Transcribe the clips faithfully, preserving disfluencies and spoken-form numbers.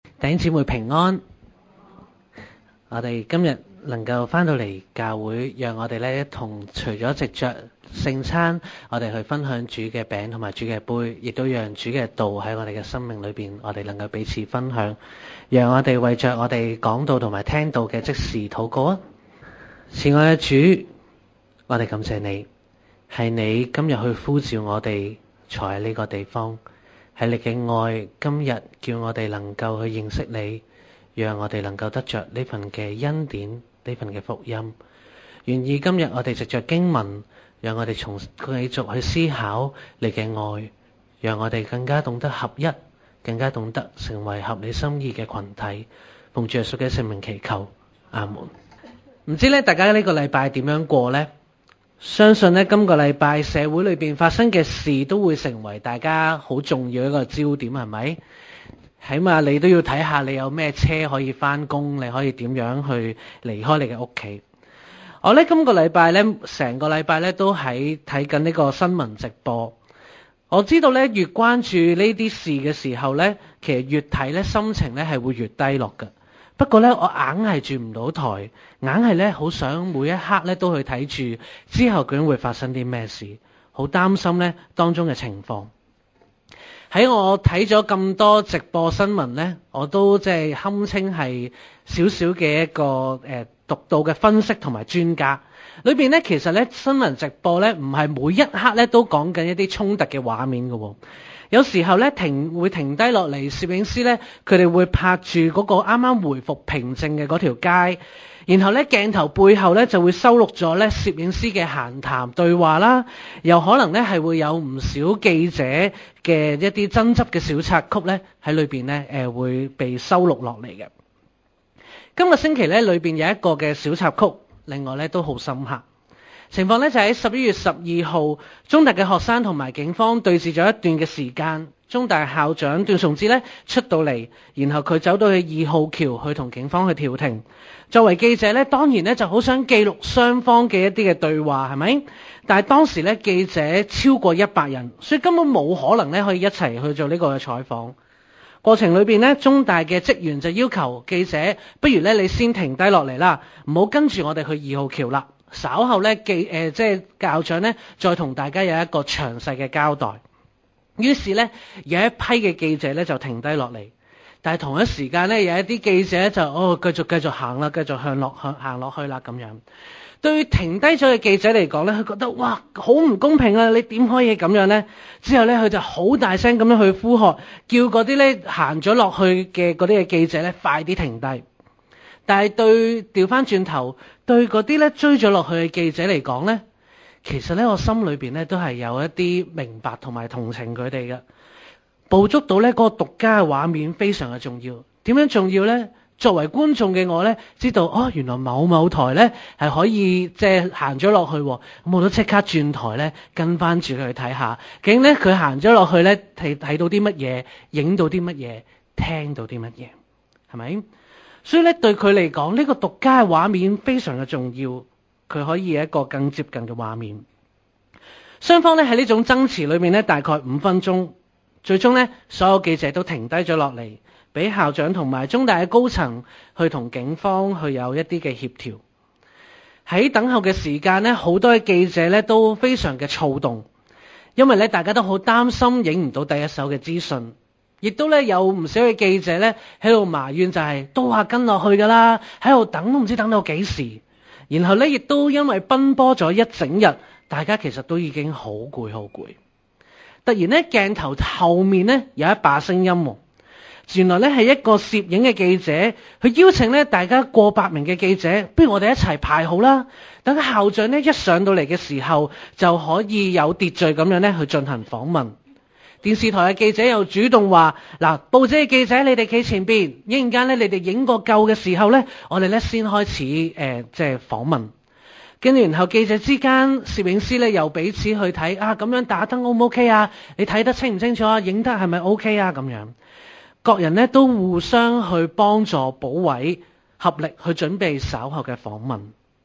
弟兄姊妹平安，我哋今日能夠返到嚟教會，讓我哋咧一同除咗藉着聖餐，我哋去分享主嘅餅同埋主嘅杯，亦都讓主嘅道喺我哋嘅生命裏邊，我哋能夠彼此分享，讓我哋為着我哋講道同埋聽道嘅即時禱告啊！慈愛嘅主，我哋感謝你，係你今日去呼召我哋坐喺呢個地方。係你嘅愛，今日叫我哋能夠去認識你，讓我哋能夠得着呢份嘅恩典，呢份嘅福音。願意今日我哋藉着經文，讓我哋從繼續去思考你嘅愛，讓我哋更加懂得合一，更加懂得成為合你心意嘅群體。奉主耶穌嘅聖名祈求，阿門。唔知咧，大家呢個禮拜點樣過呢？相信呢，今個禮拜社會裏邊發生嘅事都會成為大家好重要一個焦點，係咪？起碼你都要睇下你有咩車可以返工，你可以點樣去離開你嘅屋企。我呢，今個禮拜呢，成個禮拜呢都喺睇緊呢個新聞直播。我知道呢，越關注呢啲事嘅時候呢，其實越睇呢，心情呢係會越低落嘅。不過咧，我硬係轉唔到台，硬係咧好想每一刻咧都去睇住之後究竟會發生啲咩事，好擔心咧當中嘅情況。喺我睇咗咁多直播新聞咧，我都即係堪稱係少少嘅一個誒、呃、獨到嘅分析同埋專家。裏邊咧其實咧新聞直播咧唔係每一刻咧都講緊一啲衝突嘅畫面㗎喎。有時候咧停會停低落嚟，攝影師咧佢哋會拍住嗰個啱啱回復平靜嘅嗰條街，然後咧鏡頭背後咧就會收錄咗咧攝影師嘅閒談對話啦，又可能咧係會有唔少記者嘅一啲爭執嘅小插曲咧喺裏邊咧誒會被收錄落嚟嘅。今個星期咧裏邊有一個嘅小插曲，另外咧都好深刻。情況咧就喺十一月十二號，中大嘅學生同埋警方對峙咗一段嘅時間。中大校長段崇智咧出到嚟，然後佢走到去二號橋去同警方去調停。作為記者咧，當然咧就好想記錄雙方嘅一啲嘅對話，係咪？但係當時咧記者超過一百人，所以根本冇可能咧可以一齊去做呢個嘅採訪。過程裏邊咧，中大嘅職員就要求記者，不如咧你先停低落嚟啦，唔好跟住我哋去二號橋啦。稍後咧記誒即係校長咧再同大家有一個詳細嘅交代。於是咧有一批嘅記者咧就停低落嚟，但係同一時間咧有一啲記者就哦繼續繼續行啦，繼續向落向行落去啦咁樣。對於停低咗嘅記者嚟講咧，佢覺得哇好唔公平啊！你點可以咁樣呢？之後咧佢就好大聲咁樣去呼喝，叫嗰啲咧行咗落去嘅嗰啲嘅記者咧快啲停低。但係對調翻轉頭，對嗰啲咧追咗落去嘅記者嚟講咧，其實咧我心裏邊咧都係有一啲明白同埋同情佢哋嘅。捕捉到咧嗰個獨家嘅畫面非常嘅重要。點樣重要咧？作為觀眾嘅我咧，知道哦，原來某某台咧係可以即係行咗落去，咁我都即刻轉台咧跟翻住佢去睇下，究竟咧佢行咗落去咧睇睇到啲乜嘢，影到啲乜嘢，聽到啲乜嘢，係咪？所以咧，對佢嚟講，呢個獨家嘅畫面非常嘅重要，佢可以有一個更接近嘅畫面。雙方咧喺呢種爭持裏面咧，大概五分鐘，最終咧所有記者都停低咗落嚟，俾校長同埋中大嘅高層去同警方去有一啲嘅協調。喺等候嘅時間咧，好多嘅記者咧都非常嘅躁動，因為咧大家都好擔心影唔到第一手嘅資訊。亦都咧有唔少嘅記者咧喺度埋怨，就係都話跟落去噶啦，喺度等都唔知等到幾時。然後咧亦都因為奔波咗一整日，大家其實都已經好攰好攰。突然咧鏡頭後面咧有一把聲音，原來咧係一個攝影嘅記者，佢邀請咧大家過百名嘅記者，不如我哋一齊排好啦。等校長咧一上到嚟嘅時候，就可以有秩序咁樣咧去進行訪問。電視台嘅記者又主動話：嗱，報紙嘅記者你哋企前邊，一陣間咧你哋影個夠嘅時候咧，我哋咧先開始誒、呃、即係訪問。跟住然後記者之間，攝影師咧又彼此去睇啊，咁樣打燈 O 唔 OK 啊？你睇得清唔清楚啊？影得係咪 OK 啊？咁樣，各人咧都互相去幫助補位，合力去準備稍後嘅訪問。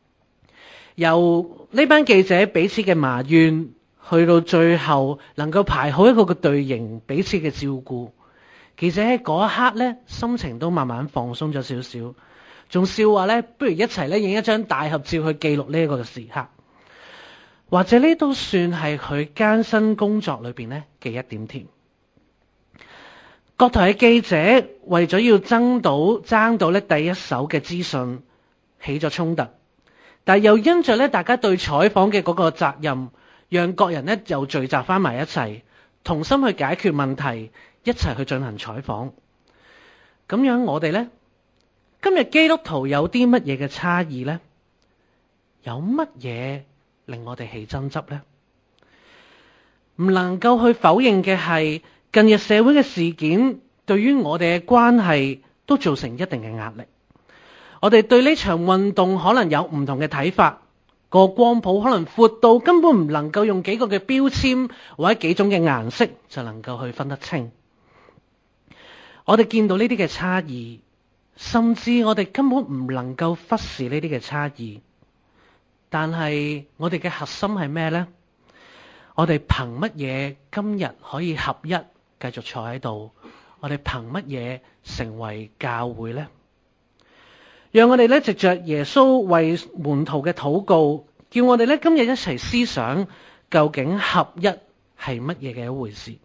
由呢班記者彼此嘅埋怨，去到最後能夠排好一個嘅隊形，彼此嘅照顧， 記者喺嗰一刻咧，心情都慢慢放鬆咗少少，仲笑話咧，不如一齊咧影一張大合照去記錄呢一個嘅時刻。或者呢都算係佢艱辛工作裏邊咧嘅一點甜。各台嘅記者為咗要爭到爭到咧第一手嘅資訊，起咗衝突，但係又因着咧大家對採訪嘅嗰個責任，讓各人咧又聚集翻埋一齊，同心去解決問題，一齊去進行採訪。咁樣我哋咧，今日基督徒有啲乜嘢嘅差異咧？有乜嘢令我哋起爭執呢？唔能夠去否認嘅係，近日社會嘅事件對於我哋嘅關係都造成一定嘅壓力。我哋對呢場運動可能有唔同嘅睇法，個光譜可能闊到根本唔能夠用幾個嘅標籤或者幾種嘅顏色就能夠去分得清。我哋見到呢啲嘅差異，甚至我哋根本唔能夠忽視呢啲嘅差異。但係我哋嘅核心係咩呢？我哋憑乜嘢今日可以合一繼續坐喺度？我哋憑乜嘢成為教會呢？讓我哋咧藉着耶穌為門徒嘅禱告，叫我哋咧今日一齊思想究竟合一係乜嘢嘅一回事。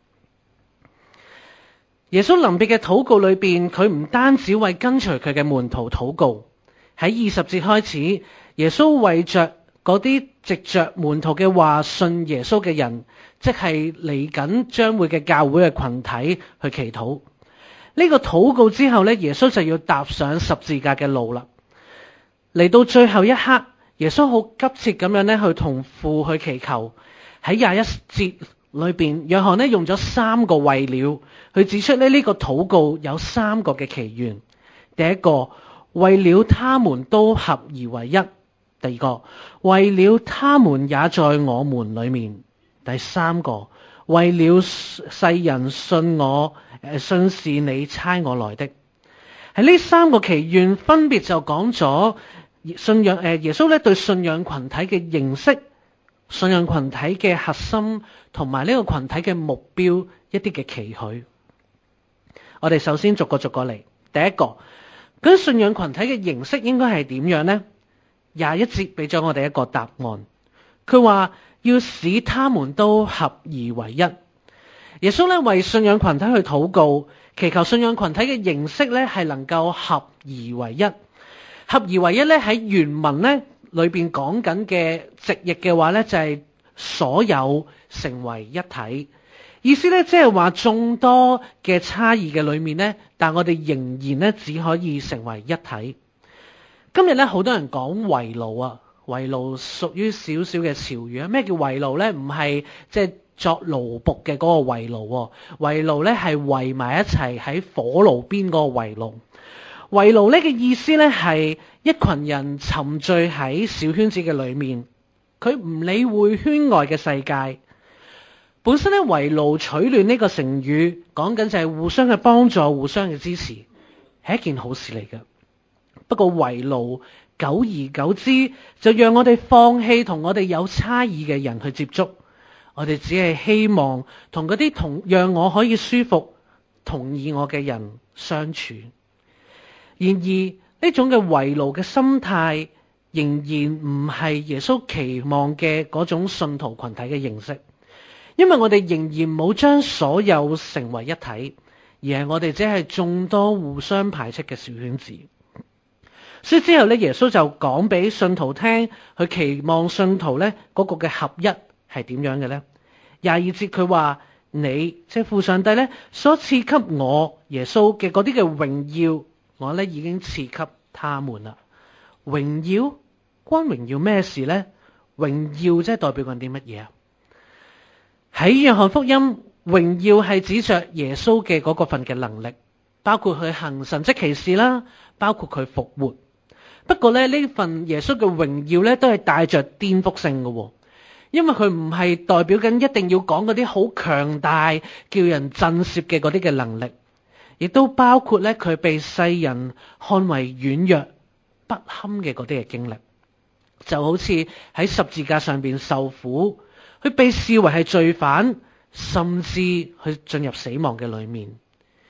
耶穌臨別嘅禱告裏邊，佢唔單止為跟隨佢嘅門徒禱告，喺二十節開始，耶穌為着嗰啲藉着門徒嘅話信耶穌嘅人，即係嚟緊將會嘅教會嘅群體去祈禱。呢個禱告之後咧，耶穌就要踏上十字架嘅路啦。嚟到最後一刻，耶穌好急切咁樣咧去同父去祈求。喺廿一節裏邊，約翰咧用咗三個為了去指出咧呢個禱告有三個嘅祈願。第一個，為了他們都合而為一；第二個，為了他們也在我們裏面；第三個，為了世人信我，誒信是你差我來的。喺呢三個祈願分別就講咗信仰，誒耶穌咧對信仰群體嘅認識、信仰群體嘅核心同埋呢個群體嘅目標一啲嘅期許。我哋首先逐個逐個嚟。第一個，咁信仰群體嘅形式應該係點樣呢？廿一節俾咗我哋一個答案，佢話要使他們都合而為一。耶穌咧為信仰群體去禱告，祈求信仰群體嘅形式咧係能夠合而為一。合而為一咧喺原文咧裏邊講緊嘅直譯嘅話咧就係所有成為一體，意思咧即係話眾多嘅差異嘅裏面咧，但我哋仍然咧只可以成為一體。今日咧好多人講圍爐啊，圍爐屬於少少嘅潮語啊。咩叫圍爐咧？唔係即係作奴僕嘅嗰個圍爐，圍爐咧係圍埋一齊喺火爐邊嗰個圍爐。圍爐呢個意思咧係一群人沉醉喺小圈子嘅裏面，佢唔理會圈外嘅世界。本身咧圍爐取暖呢個成語講緊就係互相嘅幫助、互相嘅支持，係一件好事嚟嘅。不過圍爐久而久之就讓我哋放棄同我哋有差異嘅人去接觸，我哋只係希望同嗰啲同讓我可以舒服、同意我嘅人相處。然而呢種嘅圍爐嘅心態仍然唔係耶穌期望嘅嗰種信徒群體嘅形式，因為我哋仍然冇將所有成為一體，而係我哋只係眾多互相排斥嘅小圈子。所以之後咧，耶穌就講俾信徒聽，佢期望信徒咧嗰個嘅合一係點樣嘅咧？廿二節佢話：你即係父上帝咧所賜給我耶穌嘅嗰啲嘅榮耀，我咧已經賜給他們啦。榮耀關榮耀咩事咧？榮耀即係代表緊啲乜嘢啊？喺約翰福音，榮耀係指着耶穌嘅嗰個份嘅能力，包括佢行神蹟奇事啦，包括佢復活。不過咧，呢份耶穌嘅榮耀咧都係帶着顛覆性嘅，因為佢唔係代表緊一定要講嗰啲好強大叫人震懾嘅嗰啲嘅能力，亦都包括咧佢被世人看為軟弱不堪嘅嗰啲嘅經歷，就好似喺十字架上邊受苦，佢被視為係罪犯，甚至去進入死亡嘅裏面。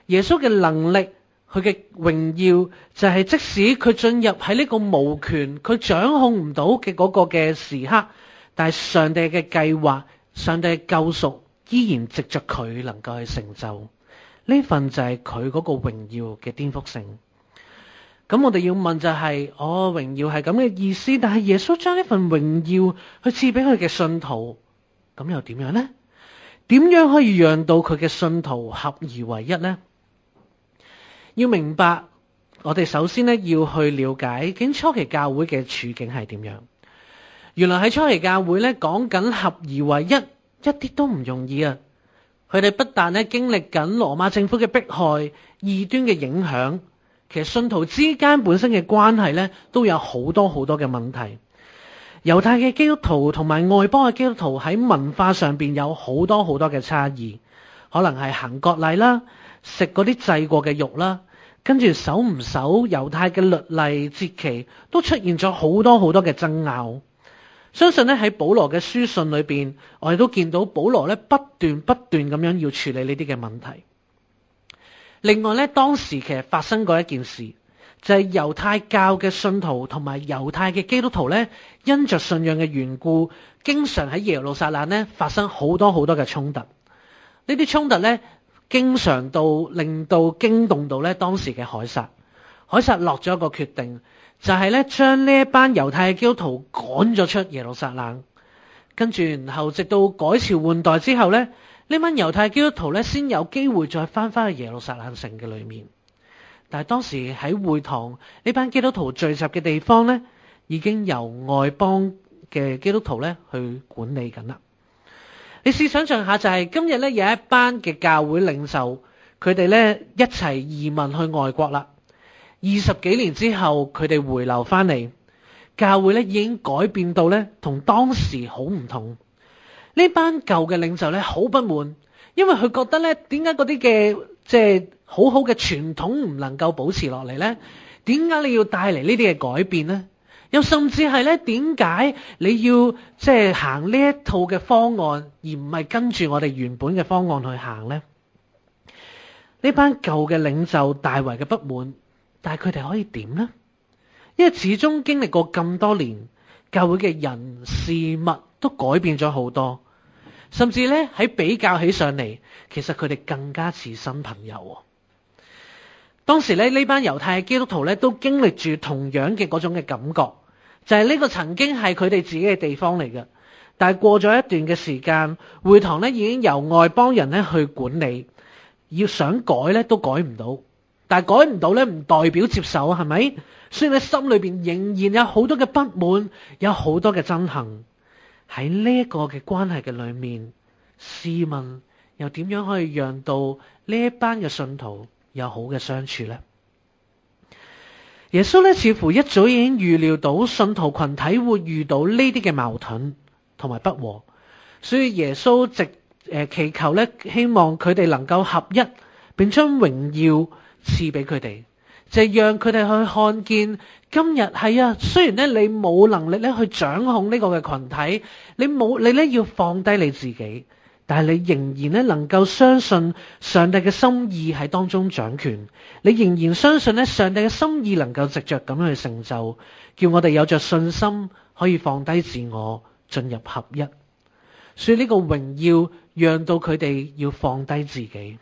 耶穌嘅能力，佢嘅榮耀就係即使佢進入喺呢個無權，佢掌控唔到嘅嗰個嘅時刻，但係上帝嘅計劃，上帝嘅救贖依然藉着佢能夠去成就。呢份就係佢嗰個榮耀嘅顛覆性。咁我哋要問就係，哦，榮耀係咁嘅意思，但係耶穌將呢份榮耀去賜俾佢嘅信徒，咁又點樣呢？點樣可以讓到佢嘅信徒合而為一呢？要明白，我哋首先呢要去了解究竟初期教會嘅處境係點樣。原來喺初期教會呢，講緊合而為一，一啲都唔容易啊！佢哋不但呢經歷緊羅馬政府嘅迫害、異端嘅影響，其實信徒之間本身嘅關係呢都有好多好多嘅問題。猶太嘅基督徒同埋外邦嘅基督徒喺文化上邊有好多好多嘅差異，可能係行割禮啦，食嗰啲祭過嘅肉啦，跟住守唔守猶太嘅律例節期，都出現咗好多好多嘅爭拗。相信咧喺保羅嘅書信裏邊，我哋都見到保羅咧不斷不斷咁樣要處理呢啲嘅問題。另外咧，當時其實發生過一件事，就係猶太教嘅信徒同埋猶太嘅基督徒咧，因着信仰嘅緣故，經常喺耶路撒冷咧發生好多好多嘅衝突。呢啲衝突咧，經常到令到驚動到咧當時嘅凱撒。凱撒落咗一個決定，就係咧將呢一班猶太嘅基督徒趕咗出耶路撒冷，跟住然後直到改朝換代之後咧，呢班猶太基督徒咧先有機會再翻返去耶路撒冷城嘅裏面。但係當時喺會堂呢班基督徒聚集嘅地方咧，已經由外邦嘅基督徒咧去管理緊啦。你試想象下，就係今日咧有一班嘅教會領袖，佢哋咧一齊移民去外國啦。二十幾年之後，佢哋回流翻嚟，教會咧已經改變到咧同當時好唔同。呢班舊嘅領袖咧好不滿，因為佢覺得咧點解嗰啲嘅即係好好嘅傳統唔能夠保持落嚟呢？點解你要帶嚟呢啲嘅改變呢？又甚至係咧，點解你要即係行呢一套嘅方案，而唔係跟住我哋原本嘅方案去行呢？呢班舊嘅領袖大為嘅不滿，但係佢哋可以點呢？因為始終經歷過咁多年，教會嘅人事物都改變咗好多，甚至咧喺比較起上嚟，其實佢哋更加似新朋友。當時咧呢班猶太嘅基督徒咧都經歷住同樣嘅嗰種嘅感覺，就係呢個曾經係佢哋自己嘅地方嚟嘅，但係過咗一段嘅時間，會堂咧已經由外邦人咧去管理，要想改咧都改唔到，但係改唔到咧唔代表接受，係咪？所以咧心裏邊仍然有好多嘅不滿，有好多嘅憎恨。喺呢一個嘅關係嘅裏面，試問又點樣可以讓到呢一班嘅信徒有好嘅相處呢？耶穌咧似乎一早已經預料到信徒群體會遇到呢啲嘅矛盾同埋不和，所以耶穌直誒祈求咧，希望佢哋能夠合一，並將榮耀賜俾佢哋，就係讓佢哋去看見今日係啊，雖然咧你冇能力咧去掌控呢個嘅群體，你冇你咧要放低你自己。但係你仍然咧能夠相信上帝嘅心意喺當中掌權，你仍然相信咧上帝嘅心意能夠藉着咁樣去成就，叫我哋有着信心可以放低自我，進入合一。所以呢個榮耀讓到佢哋要放低自己。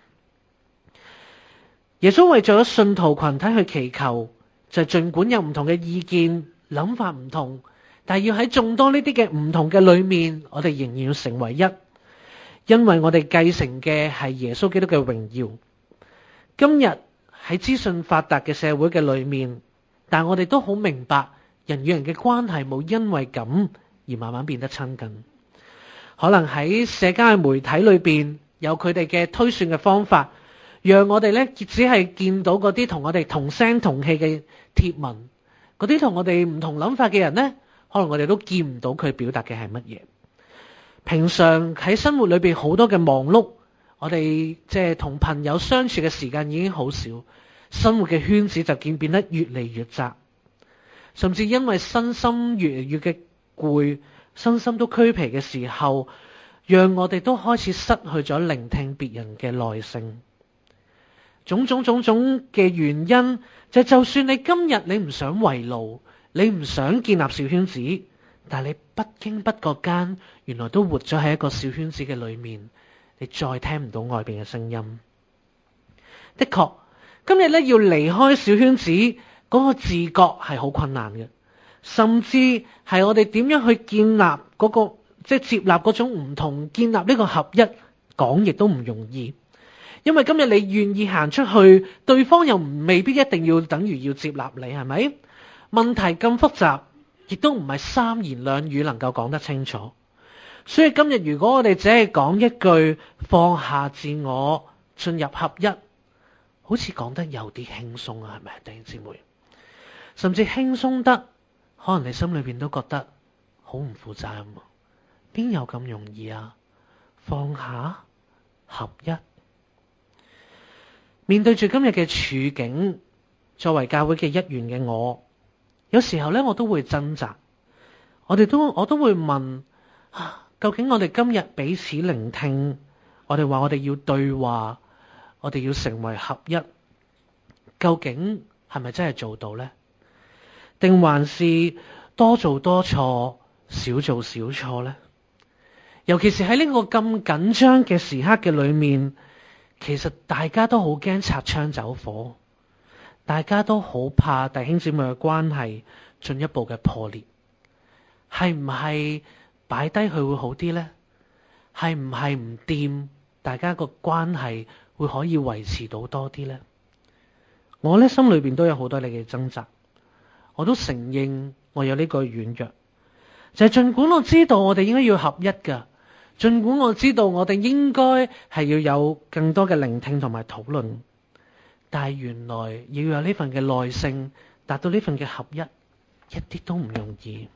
耶穌為咗信徒群體去祈求，就係盡管有唔同嘅意見、諗法唔同，但係要喺眾多呢啲嘅唔同嘅裏面，我哋仍然要成為一。因為我哋繼承嘅係耶穌基督嘅榮耀。今日喺資訊發達嘅社會嘅裏面，但我哋都好明白，人與人嘅關係冇因為咁而慢慢變得親近。可能喺社交嘅媒體裏邊有佢哋嘅推算嘅方法，讓我哋咧只係見到嗰啲同我哋同聲同氣嘅貼文，嗰啲同我哋唔同諗法嘅人呢，可能我哋都見唔到佢表達嘅係乜嘢。平常喺生活裏邊好多嘅忙碌，我哋即係同朋友相處嘅時間已經好少，生活嘅圈子就見變得越嚟越窄，甚至因為身心越嚟越嘅攰，身心都俱疲嘅時候，讓我哋都開始失去咗聆聽別人嘅耐性。 種種種種嘅原因，就就算你今日你唔想圍爐，你唔想建立小圈子，但係你不經不覺間，原來都活咗喺一個小圈子嘅裏面，你再聽唔到外邊嘅聲音。的確，今日咧要離開小圈子嗰個自覺係好困難嘅，甚至係我哋點樣去建立嗰個即係接納嗰種唔同，建立呢個合一，講亦都唔容易。因為今日你願意行出去，對方又未必一定要等於要接納你，係咪？問題咁複雜，亦都唔係三言兩語能夠講得清楚。所以今日如果我哋只係講一句放下自我，進入合一，好似講得有啲輕鬆啊，係咪弟兄姊妹？甚至輕鬆得，可能你心裏邊都覺得好唔負責任，邊有咁容易啊？放下合一。面對住今日嘅處境，作為教會嘅一員嘅我，有時候咧我都會掙扎，我哋都我都會問啊，究竟我哋今日彼此聆聽，我哋話我哋要對話，我哋要成為合一，究竟係咪真係做到呢？定還是多做多錯，少做少錯呢？尤其是喺呢個咁緊張嘅時刻嘅裏面，其實大家都好驚擦槍走火，大家都好怕弟兄姊妹嘅關係進一步嘅破裂。係唔係擺低佢會好啲呢？係唔係唔掂，大家個關係會可以維持到多啲呢？我呢心裏邊都有好多你嘅掙扎，我都承認我有呢個軟弱，就係盡管我知道我哋應該要合一噶。儘管我知道我哋應該係要有更多嘅聆聽同埋討論，但係原來要有呢份嘅耐性，達到呢份嘅合一，一啲都唔容易。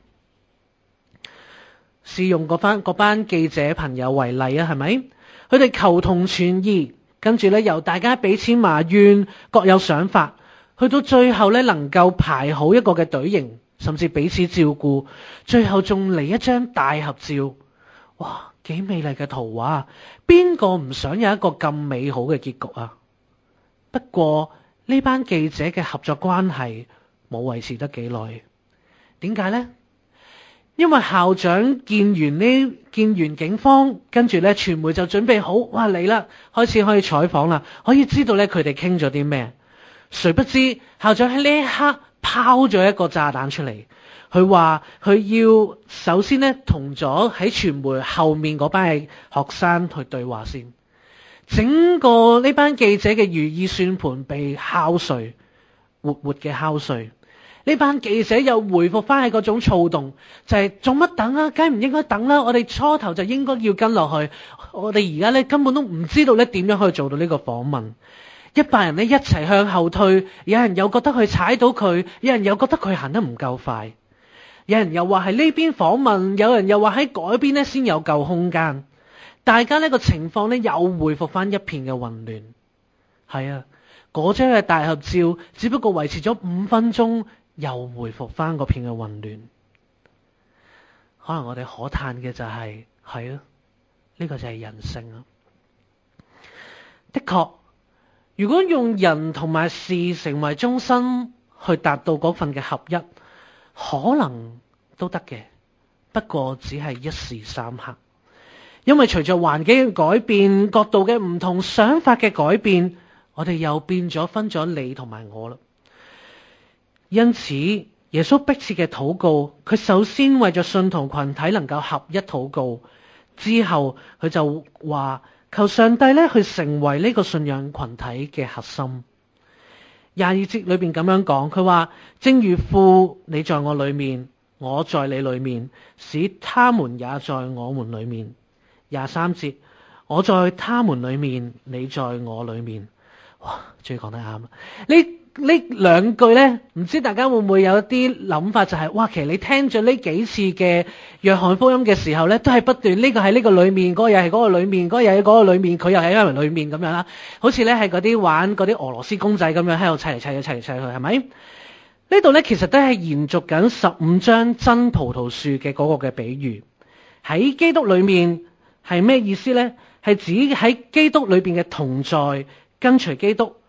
試用嗰班嗰班記者朋友為例啊，係咪？佢哋求同存異，跟住咧由大家彼此埋怨，各有想法，去到最後咧能夠排好一個嘅隊形，甚至彼此照顧，最後仲嚟一張大合照，哇！幾美麗嘅圖畫，邊個唔想有一個咁美好嘅結局啊？不過呢班記者嘅合作關係冇維持得幾耐，點解呢？因為校長見完呢見完警方，跟住咧傳媒就準備好，哇嚟啦，開始可以採訪啦，可以知道咧佢哋傾咗啲咩。誰不知校長喺呢一刻拋咗一個炸彈出嚟。佢話佢要首先咧同咗喺傳媒後面嗰班嘅學生去對話先，整個呢班記者嘅如意算盤被敲碎，活活嘅敲碎。呢班記者又回復翻喺嗰種躁動，就係做乜等啊？梗係唔應該等啦！我哋初頭就應該要跟落去，我哋而家咧根本都唔知道咧點樣可以做到呢個訪問。一班人咧一齊向後退，有人又覺得佢踩到佢，有人又覺得佢行得唔夠快。有人又話係呢邊訪問，有人又話喺嗰邊咧先有夠空間，大家呢個情況咧又回復翻一片嘅混亂。係啊，嗰張嘅大合照只不過維持咗五分鐘，又回復翻嗰片嘅混亂。可能我哋可嘆嘅就係，係啊，呢個就係人性啊。的確，如果用人同埋事成為中心去達到嗰份嘅合一，可能都得嘅，不過只係一時三刻。因為隨着環境嘅改變，角度嘅唔同，想法嘅改變，我哋又變咗分咗你同埋我啦。因此耶穌迫切嘅禱告，佢首先為咗信徒群體能夠合一禱告，之後佢就話求上帝咧去成為呢個信仰群體嘅核心。廿二節裏邊咁樣講，佢話正如父你在我裏面，我在你裏面，使他們也在我們裏面。廿三節，我在他們裏面，你在我裏面。哇，終於講得啱啦！呢呢兩句呢，唔知大家會唔會有一啲諗法，就係、是、哇，其實你聽咗呢幾次嘅約翰福音嘅時候呢，都係不斷呢、這個喺呢個裏面，嗰、那個又係嗰個裏面，嗰、那個又喺嗰個裏面，佢又喺人裏面咁樣啦，好似呢係嗰啲玩嗰啲俄羅斯公仔咁樣喺度砌嚟砌去砌嚟砌去，係咪？呢度呢，其實都係延續緊十五章真葡萄樹嘅嗰個嘅比喻。喺基督裏面係咩意思呢？係指喺基督裏邊嘅同在，跟隨基督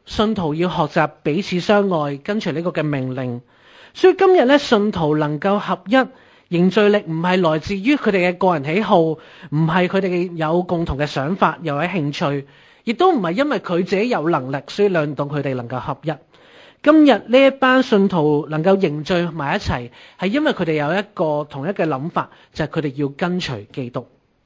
信徒要學習彼此相愛，跟隨呢個嘅命令。所以今日咧，信徒能夠合一，凝聚力唔係來自於佢哋嘅個人喜好，唔係佢哋有共同嘅想法又有興趣，亦都唔係因為佢自己有能力，所以令到佢哋能夠合一。今日呢一班信徒能夠凝聚埋一齊，係因為佢哋有一個同一嘅諗法，就係佢哋要跟隨基督。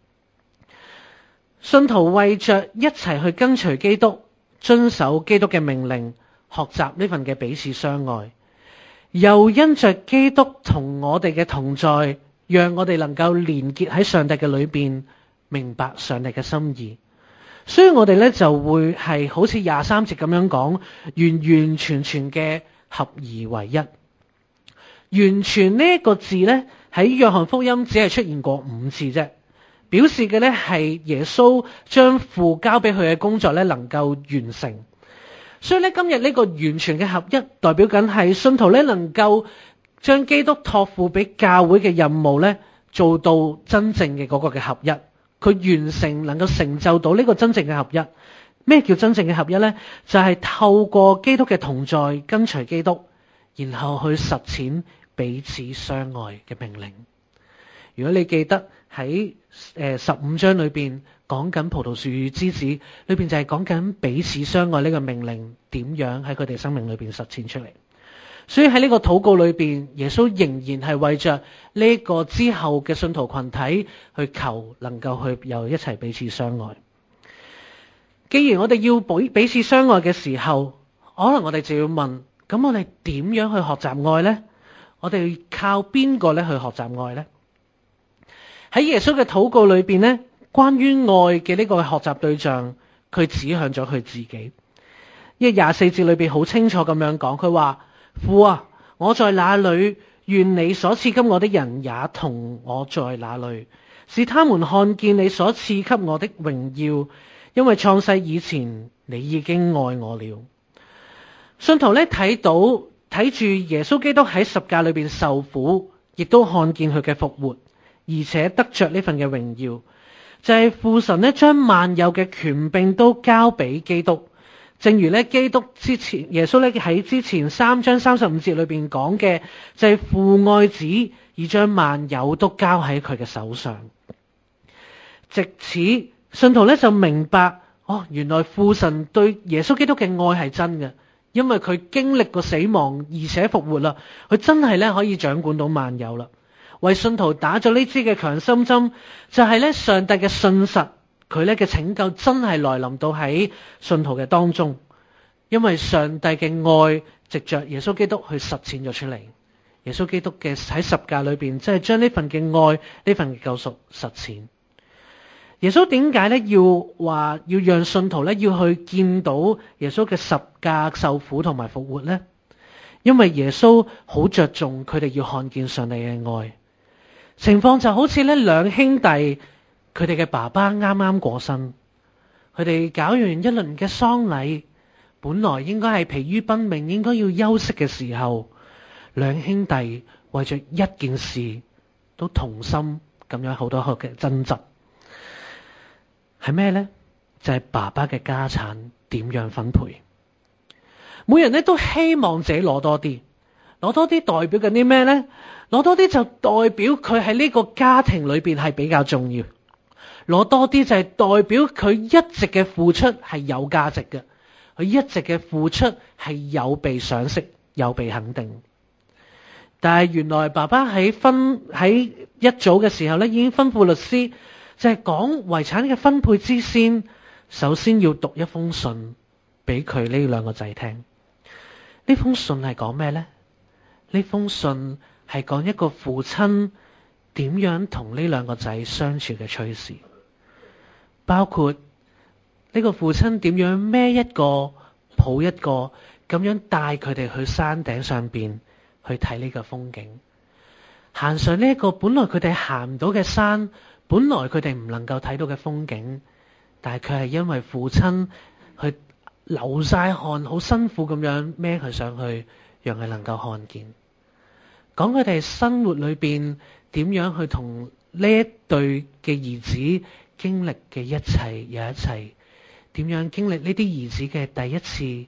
信徒為着一齊去跟隨基督，遵守基督嘅命令，學習呢份嘅彼此相愛。又因着基督同我哋嘅同在，讓我哋能夠連結喺上帝嘅裏邊，明白上帝嘅心意。所以我哋咧就會係好似廿三節咁樣講，完完全全嘅合而為一。完全呢一個字咧喺約翰福音只係出現過五次啫，表示嘅咧係耶穌將父交俾佢嘅工作咧能夠完成。所以咧，今日呢個完全嘅合一，代表緊係信徒咧能夠將基督託付俾教會嘅任務咧，做到真正嘅嗰個嘅合一。佢完成，能夠成就到呢個真正嘅合一。咩叫真正嘅合一呢？就係透過基督嘅同在，跟隨基督，然後去實踐彼此相愛嘅命令。如果你記得喺誒十五章裏邊講緊葡萄樹與枝子，裏邊就係講緊彼此相愛呢個命令點樣喺佢哋生命裏邊實踐出嚟。所以喺呢個禱告裏邊，耶穌仍然係為着呢個之後嘅信徒群體去求，能夠去又一齊彼此相愛。既然我哋要彼彼此相愛嘅時候，可能我哋就要問：咁我哋點樣去學習愛呢？我哋靠邊個咧去學習愛呢？喺耶穌嘅禱告裏邊呢，關於愛嘅呢個學習對象，佢指向咗佢自己。因為廿四節裏邊好清楚咁樣講，佢話：父啊，我在哪裏，願你所賜給我的人也同我在哪裏，使他們看見你所賜給我的榮耀，因為創世以前你已經愛我了。信徒咧睇到睇住耶穌基督喺十架裏邊受苦，亦都看見佢嘅復活，而且得着呢份嘅榮耀，就係、是、父神咧將萬有嘅權柄都交俾基督。正如咧基督之前，耶穌咧喺之前三章三十五節裏邊講嘅，就係、是、父愛子，而將萬有都交喺佢嘅手上。藉此，信徒咧就明白，哦，原來父神對耶穌基督嘅愛係真嘅，因為佢經歷過死亡而且復活啦，佢真係咧可以掌管到萬有啦。為信徒打咗呢支嘅強心針，就係、是、咧上帝嘅信實。佢咧嘅拯救真係來臨到喺信徒嘅當中，因為上帝嘅愛藉着耶穌基督去實踐咗出嚟。耶穌基督嘅喺十架裏邊，即係將呢份嘅愛、呢份嘅救贖實踐。耶穌點解咧要話要讓信徒咧要去見到耶穌嘅十架受苦同埋復活呢？因為耶穌好着重佢哋要看見上帝嘅愛。情況就好似呢兩兄弟。佢哋嘅爸爸啱啱過身，佢哋搞完一輪嘅喪禮，本來應該係疲於奔命，應該要休息嘅時候，兩兄弟為咗一件事都同心咁樣好多好嘅爭執，係咩呢？就係爸爸嘅家產點樣分配？每人咧都希望自己攞多啲，攞多啲代表緊啲咩呢？攞多啲就代表佢喺呢個家庭裏邊係比較重要。攞多啲就係代表佢一直嘅付出係有價值嘅，佢一直嘅付出係有被賞識、有被肯定。但係原來爸爸喺分喺一早嘅時候咧，已經吩咐律師，就係講遺產嘅分配之先，首先要讀一封信俾佢呢兩個仔聽。呢封信係講咩呢？呢封信係講一個父親點樣同呢兩個仔相處嘅趣事。包括呢個父親點樣孭一個抱一個咁樣帶佢哋去山頂上邊去睇呢個風景，行上呢一個本來佢哋行唔到嘅山，本來佢哋唔能夠睇到嘅風景，但係佢係因為父親去流晒汗，好辛苦咁樣孭佢上去，讓佢能夠看見。講佢哋生活裏邊點樣去同呢一對嘅兒子經歷嘅一切又一切，點樣經歷呢啲兒子嘅第一次、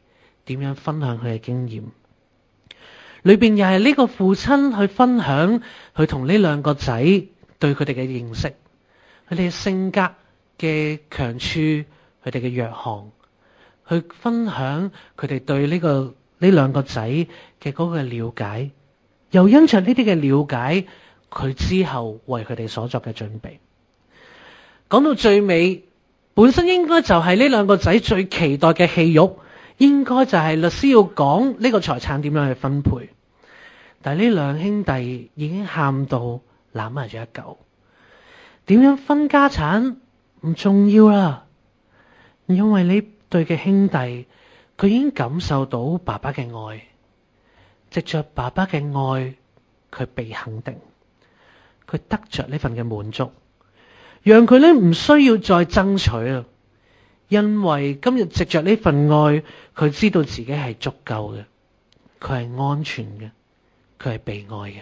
點樣分享佢嘅經驗。裏邊又係呢個父親去分享佢同呢兩個仔對佢哋嘅認識，佢哋嘅性格嘅強處，佢哋嘅弱項，去分享佢哋對呢個呢兩個仔嘅嗰個了解，又因着呢啲嘅了解，佢之後為佢哋所作嘅準備。講到最尾，本身應該就係呢兩個仔最期待嘅戲肉，應該就係律師要講呢個財產點樣去分配。但係呢兩兄弟已經喊到攬埋咗一嚿，點樣分家產唔重要啦，因為呢對嘅兄弟佢已經感受到爸爸嘅愛，藉着爸爸嘅愛，佢被肯定，佢得着呢份嘅滿足，讓佢咧唔需要再爭取啦，因為今日藉着呢份愛，佢知道自己係足夠嘅，佢係安全嘅，佢係被愛嘅。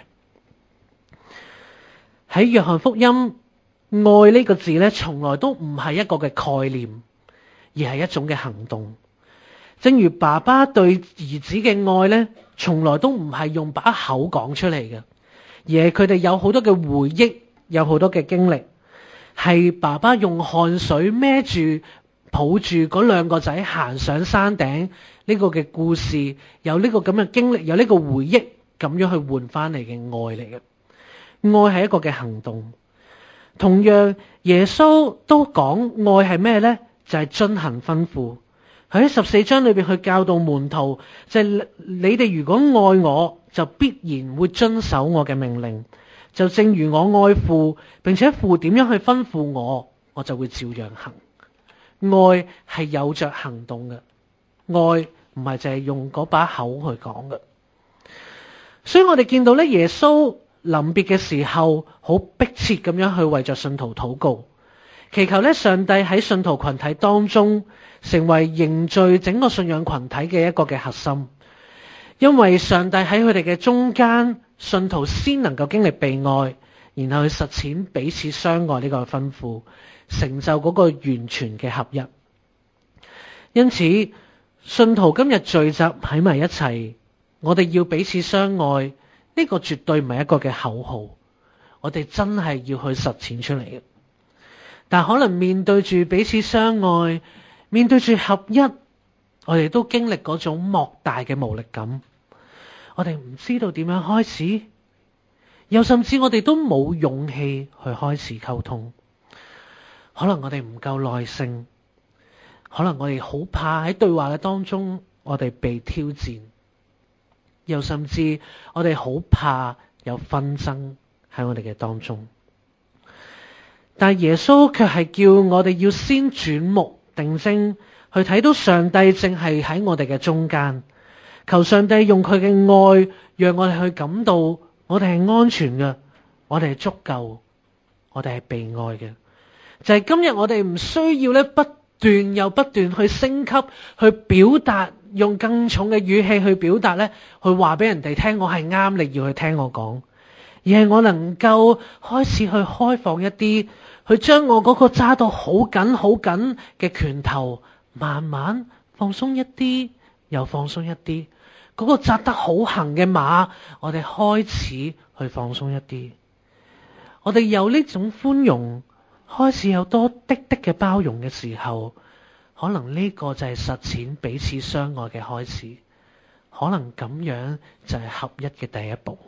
喺約翰福音，愛呢個字咧，從來都唔係一個嘅概念，而係一種嘅行動。正如爸爸對兒子嘅愛咧，從來都唔係用把口講出嚟嘅，而係佢哋有好多嘅回憶，有好多嘅經歷，係爸爸用汗水孭住抱住嗰兩個仔行上山頂呢個嘅故事，有呢個咁嘅經歷，有呢個回憶，咁樣去換翻嚟嘅愛嚟嘅。愛係一個嘅行動。同樣耶穌都講愛係咩呢？就係遵行吩咐。喺十四章裏邊去教導門徒，就係你哋如果愛我，就必然會遵守我嘅命令。就正如我愛父，並且父點樣去吩咐我，我就會照樣行。愛係有着行動嘅，愛唔係淨係用嗰把口去講嘅。所以我哋見到咧，耶穌臨別嘅時候，好迫切咁樣去為着信徒禱告，祈求咧上帝喺信徒群體當中成為凝聚整個信仰群體嘅一個嘅核心。因為上帝喺佢哋嘅中間，信徒先能夠經歷被愛，然後去實踐彼此相愛呢個吩咐，成就嗰個完全嘅合一。因此，信徒今日聚集喺埋一齊，我哋要彼此相愛，呢個絕對唔係一個嘅口號，我哋真係要去實踐出嚟嘅。但可能面對住彼此相愛，面對住合一，我哋都經歷嗰種莫大嘅無力感，我哋唔知道點樣開始，又甚至我哋都冇勇氣去開始溝通。可能我哋唔夠耐性，可能我哋好怕喺對話嘅當中我哋被挑戰，又甚至我哋好怕有紛爭喺我哋嘅當中。但耶穌卻係叫我哋要先轉目定睛，去睇到上帝正係喺我哋嘅中間，求上帝用佢嘅愛讓我哋去感到我哋係安全嘅，我哋係足夠，我哋係被愛嘅。就係今日我哋唔需要咧不斷又不斷去升級，去表達，用更重嘅語氣去表達咧，去話俾人哋聽我係啱，你要去聽我講，而係我能夠開始去開放一啲，去將我嗰個揸到好緊好緊嘅拳頭慢慢放鬆一啲，又放鬆一啲，嗰個紮得好行嘅馬，我哋開始去放鬆一啲，我哋有呢種寬容，開始有多啲啲嘅包容嘅時候，可能呢個就係實踐彼此相愛嘅開始，可能咁樣就係合一嘅第一步。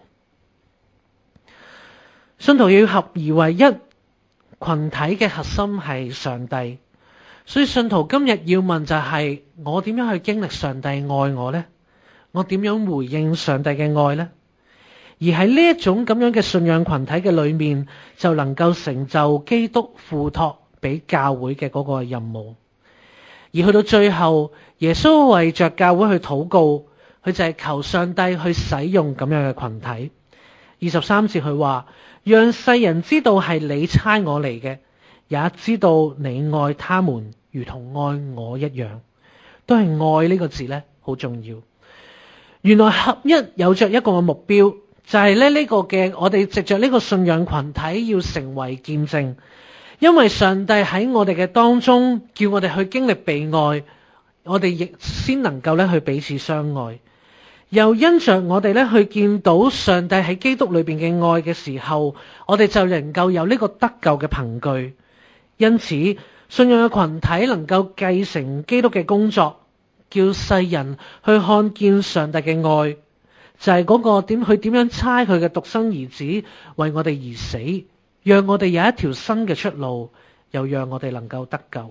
信徒要合而為一，群體嘅核心係上帝，所以信徒今日要問就係，我點樣去經歷上帝愛我呢？我點樣回應上帝嘅愛呢？而喺呢一種咁樣嘅信仰群體嘅裏面，就能夠成就基督付託俾教會嘅嗰個任務。而去到最後，耶穌為着教會去禱告，佢就係求上帝去使用咁樣嘅群體。二十三節佢話，讓世人知道係你差我嚟嘅，也知道你愛他們如同愛我一樣。都係愛呢個字咧，好重要。原來合一有着一個嘅目標，就係咧呢個嘅我哋藉着呢個信仰群體要成為見證，因為上帝喺我哋嘅當中叫我哋去經歷被愛， 我哋亦先能夠咧去彼此相愛。又因着我哋咧去見到上帝喺基督裏邊嘅愛嘅時候，我哋就能夠有呢個得救嘅憑據。因此，信仰嘅群體能夠繼承基督嘅工作，叫世人去看見上帝嘅愛，就係嗰個點佢點樣差佢嘅獨生兒子為我哋而死，讓我哋有一條新嘅出路，又讓我哋能夠得救。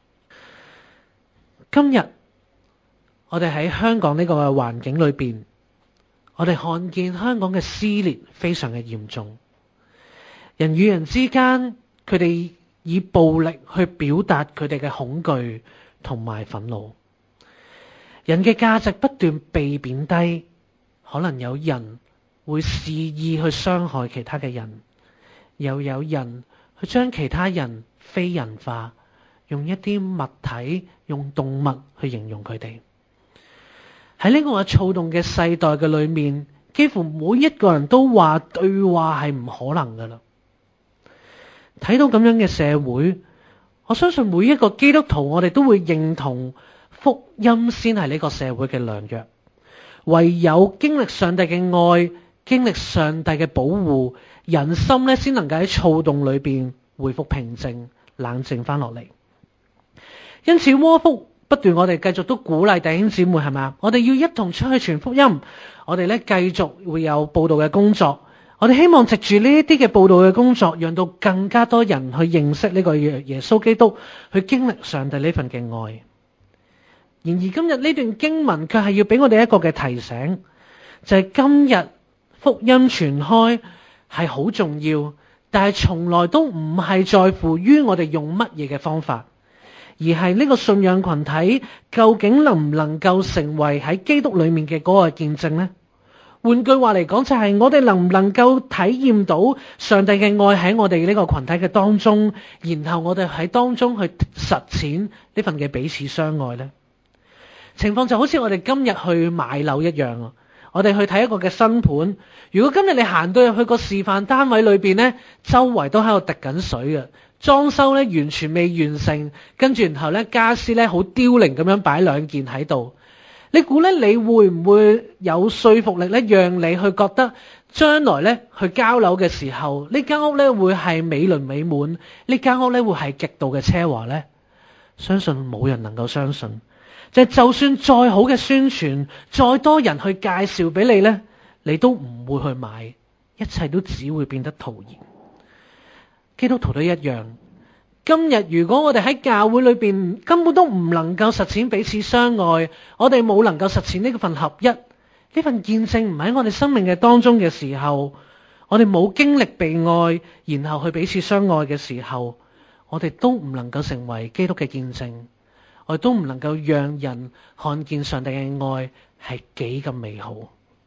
今日我哋喺香港呢個環境裏邊，我哋看見香港嘅撕裂非常嘅嚴重，人與人之間佢哋以暴力去表達佢哋嘅恐懼同埋憤怒，人嘅價值不斷被貶低，可能有人會肆意去傷害其他嘅人，又有人去將其他人非人化，用一啲物體、用動物去形容佢哋。喺呢個躁動嘅世代嘅裏面，幾乎每一個人都話對話係唔可能噶啦。睇到咁樣嘅社會，我相信每一個基督徒，我哋都會認同福音先係呢個社會嘅良藥。唯有經歷上帝嘅愛，經歷上帝嘅保護，人心咧先能夠喺躁動裏邊恢復平靜、冷靜翻落嚟。因此，窩福不斷，我哋繼續都鼓勵弟兄姊妹，係咪啊？我哋要一同出去傳福音，我哋咧繼續會有佈道嘅工作。我哋希望藉住呢一啲嘅佈道嘅工作，讓到更加多人去認識呢個耶穌基督，去經歷上帝呢份嘅愛。然而今日呢段經文卻係要俾我哋一個嘅提醒，就係今日福音傳開係好重要，但係從來都唔係在乎於我哋用乜嘢嘅方法，而係呢個信仰群體究竟能唔能夠成為喺基督裏面嘅嗰個見證呢？換句話嚟講，就係我哋能唔能夠體驗到上帝嘅愛喺我哋呢個群體嘅當中，然後我哋喺當中去實踐呢份嘅彼此相愛呢？情況就好似我哋今日去買樓一樣啊！我哋去睇一個嘅新盤，如果今日你行到入去個示範單位裏邊呢，周圍都喺度滴緊水嘅，裝修呢完全未完成，跟住然後呢家私呢好凋零咁樣擺兩件喺度。你估咧，你會唔會有說服力咧，讓你去覺得將來咧去交樓嘅時候，呢間屋咧會係美輪美奐，呢間屋咧會係極度嘅奢華咧？相信冇人能夠相信。就係就算再好嘅宣傳，再多人去介紹俾你咧，你都唔會去買，一切都只會變得徒然。基督徒都一樣。今日如果我哋喺教會裏邊根本都唔能夠實踐彼此相愛，我哋冇能夠實踐呢份合一，呢份見證唔喺我哋生命嘅當中嘅時候，我哋冇經歷被愛，然後去彼此相愛嘅時候，我哋都唔能夠成為基督嘅見證，我哋都唔能夠讓人看見上帝嘅愛係幾咁美好。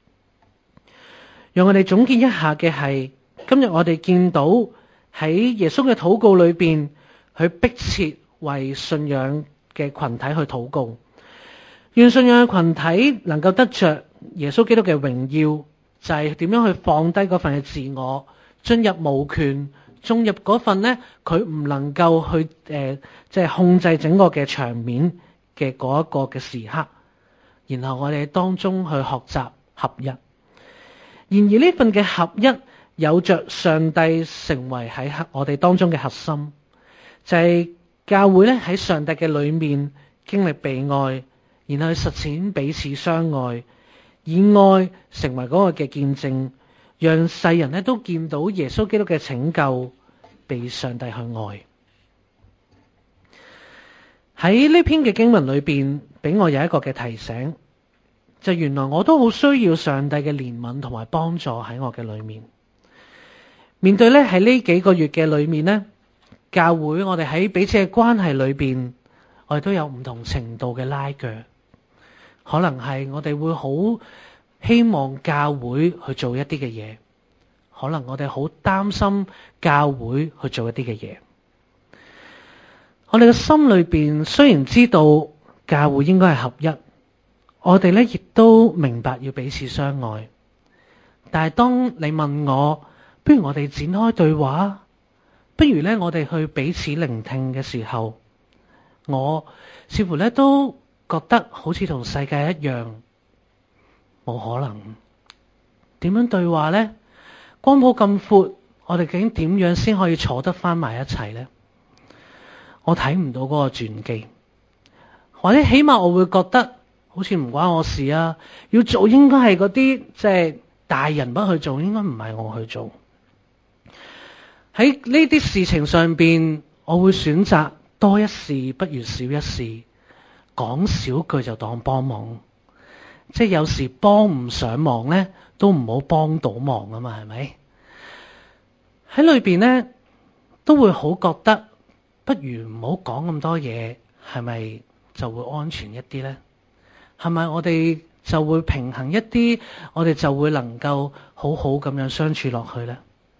讓我哋總結一下嘅係，今日我哋見到喺耶穌嘅禱告裏邊，去迫切為信仰嘅群體去禱告，願信仰嘅群體能夠得着耶穌基督嘅榮耀，就係點樣去放低嗰份嘅自我，進入無權，進入嗰份呢，佢唔能夠去誒，即係控制整個嘅場面嘅嗰一個嘅時刻，然後我哋當中去學習合一。然而呢份嘅合一，有着上帝成為喺我哋當中嘅核心。就係教會咧喺上帝嘅裏面經歷被愛，然後去實踐彼此相愛，以愛成為嗰個嘅見證，讓世人咧都見到耶穌基督嘅拯救，被上帝去愛。喺呢篇嘅經文裏邊，俾我有一個嘅提醒，就原來我都好需要上帝嘅憐憫同埋幫助喺我嘅裏面。面對咧喺呢幾個月嘅裏面呢，教會我哋喺彼此嘅關係裏邊，我哋都有唔同程度嘅拉鋸。可能係我哋會好希望教會去做一啲嘅嘢，可能我哋好擔心教會去做一啲嘅嘢。我哋嘅心裏邊雖然知道教會應該係合一，我哋咧亦都明白要彼此相愛。但係當你問我，不如我哋展開對話，不如咧我哋去彼此聆聽嘅時候，我似乎咧都覺得好似同世界一樣，冇可能。點樣對話呢？光譜咁闊，我哋究竟點樣先可以坐得返埋一齊呢？我睇唔到嗰個轉機，或者起碼我會覺得好似唔關我事啊。要做應該係嗰啲即係大人物去做，應該唔係我去做。喺呢啲事情上邊，我會選擇多一事不如少一事，講少句就當幫忙。即係有時幫唔上忙呢，都唔好幫到忙啊嘛，係咪？喺裏邊呢，都會好覺得，不如唔好講咁多嘢，係咪就會安全一啲呢？係咪我哋就會平衡一啲，我哋就會能夠好好咁樣相處落去呢？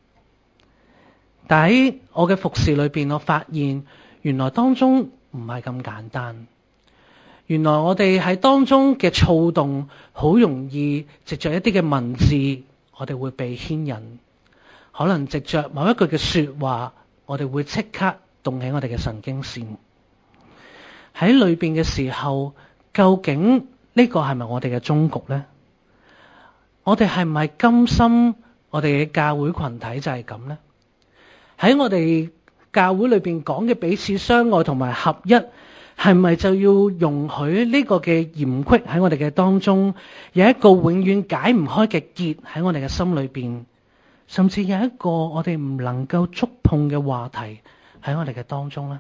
但喺我嘅服侍裏邊，我發現原來當中唔係咁簡單。原來我哋喺當中嘅躁動，好容易藉着一啲嘅文字，我哋會被牽引。可能藉着某一句嘅說話，我哋會即刻動起我哋嘅神經線。喺裏邊嘅時候，究竟呢個係咪我哋嘅終局呢？我哋係唔係甘心我哋嘅教會群體就係咁呢？喺我哋教會裏邊講嘅彼此相愛同埋合一，係咪就要容許呢個嘅嚴隙喺我哋嘅當中，有一個永遠解唔開嘅結喺我哋嘅心裏邊，甚至有一個我哋唔能夠觸碰嘅話題喺我哋嘅當中呢？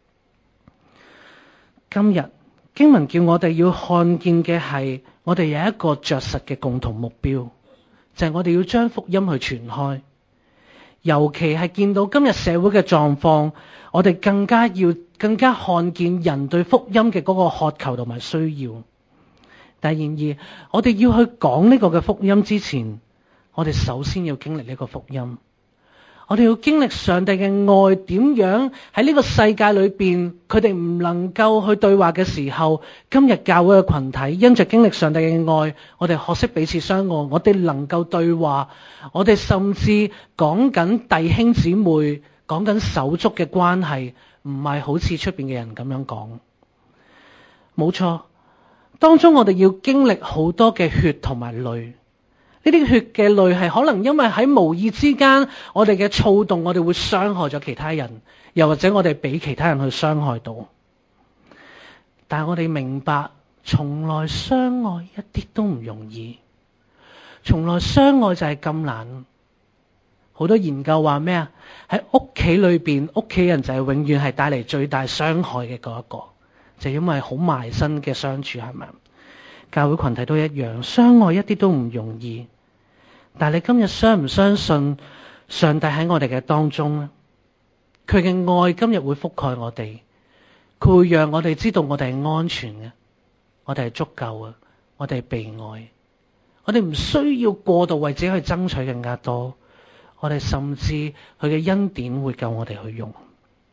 今日經文叫我哋要看見嘅係，我哋有一個着實嘅共同目標，就係我哋要將福音去傳開。尤其係見到今日社會嘅狀況，我哋更加要更加看見人對福音嘅嗰個渴求同埋需要。但然而，我哋要去講呢個嘅福音之前，我哋首先要經歷呢個福音。我哋要經歷上帝嘅愛，點樣喺呢個世界裏邊，佢哋唔能夠去對話嘅時候，今日教會嘅群體因着經歷上帝嘅愛，我哋學識彼此相愛，我哋能夠對話，我哋甚至講緊弟兄姊妹，講緊手足嘅關係，唔係好似出邊嘅人咁樣講。冇錯，當中我哋要經歷好多嘅血同埋淚。呢啲血嘅淚係可能因為喺無意之間，我哋嘅躁動，我哋會傷害咗其他人，又或者我哋俾其他人去傷害到。但係我哋明白，從來相愛一啲都唔容易，從來相愛就係咁難。好多研究話咩啊？喺屋企裏邊，屋企人就係永遠係帶嚟最大傷害嘅嗰一個，就係因為好埋身嘅相處，係咪？教會群體都一樣，相愛一啲都唔容易。但係你今日相唔相信上帝喺我哋嘅當中呢？佢嘅愛今日會覆蓋我哋，佢會讓我哋知道我哋係安全嘅，我哋係足夠嘅，我哋係被愛，我哋唔需要過度為自己去爭取更加多，我哋甚至佢嘅恩典會夠我哋去用。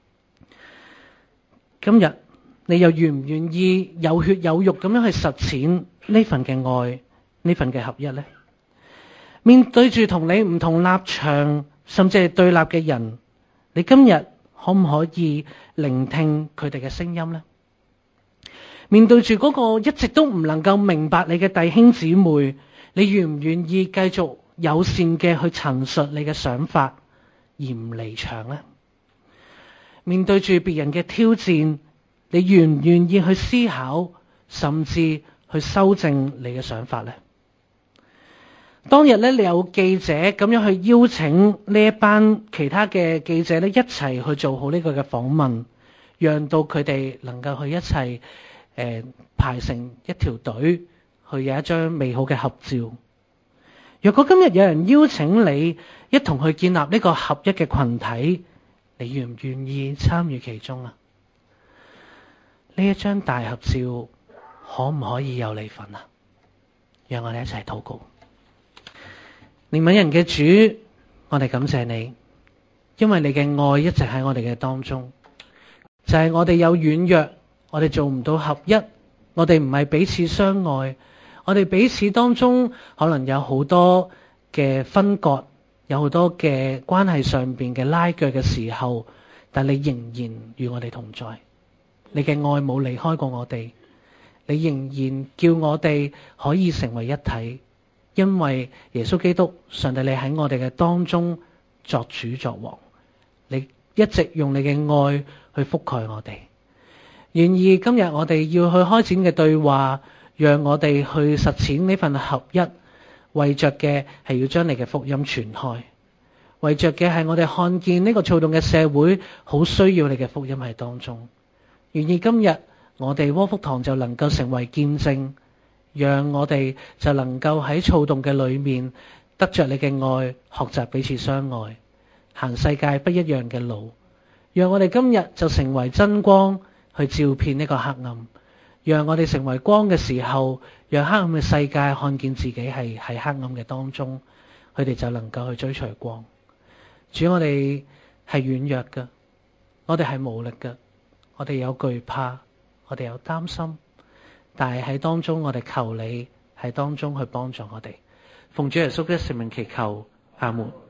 今日你又願唔願意有血有肉咁樣去實踐呢份嘅愛，呢份嘅合一呢？面對住同你唔同立場，甚至係對立嘅人，你今日可唔可以聆聽佢哋嘅聲音呢？面對住嗰個一直都唔能夠明白你嘅弟兄姊妹，你願唔願意繼續友善嘅去陳述你嘅想法，而唔離場呢？面對住別人嘅挑戰，你願唔願意去思考，甚至去修正你嘅想法呢？當日咧，你有記者咁樣去邀請呢一班其他嘅記者咧，一齊去做好呢個嘅訪問，讓到佢哋能夠去一齊誒、呃、排成一條隊，去有一張美好嘅合照。若果今日有人邀請你一同去建立呢個合一嘅群體，你願唔願意參與其中啊？呢一張大合照可唔可以有你份啊？讓我哋一齊禱告。憐憫人嘅主，我哋感謝你，因為你嘅愛一直喺我哋嘅當中。就係我哋有軟弱，我哋做唔到合一，我哋唔係彼此相愛，我哋彼此當中可能有好多嘅分割，有好多嘅關係上邊嘅拉鋸嘅時候，但你仍然與我哋同在，你嘅愛冇離開過我哋， 你仍然叫我哋可以成為一體，因為耶穌基督，上帝你喺我哋嘅當中作主作王，你一直用你嘅愛去覆蓋我哋。然而今日我哋要去開展嘅對話，讓我哋去實踐呢份合一，為着嘅係要將你嘅福音傳開，為着嘅係我哋看見呢個躁動嘅社會好需要你嘅福音喺當中。然而今日我哋窩福堂就能夠成為見證，讓我哋就能夠喺躁動嘅裏面得着你嘅愛，學習彼此相愛，行世界不一樣嘅路。讓我哋今日就成為真光，去照遍呢個黑暗。讓我哋成為光嘅時候，讓黑暗嘅世界看見自己係喺黑暗嘅當中，佢哋就能夠去追隨光。主，我哋係軟弱嘅，我哋係無力嘅，我哋有懼怕，我哋有擔心，但係喺當中我哋求你喺當中去幫助我哋。奉主耶穌基督聖名祈求，阿門。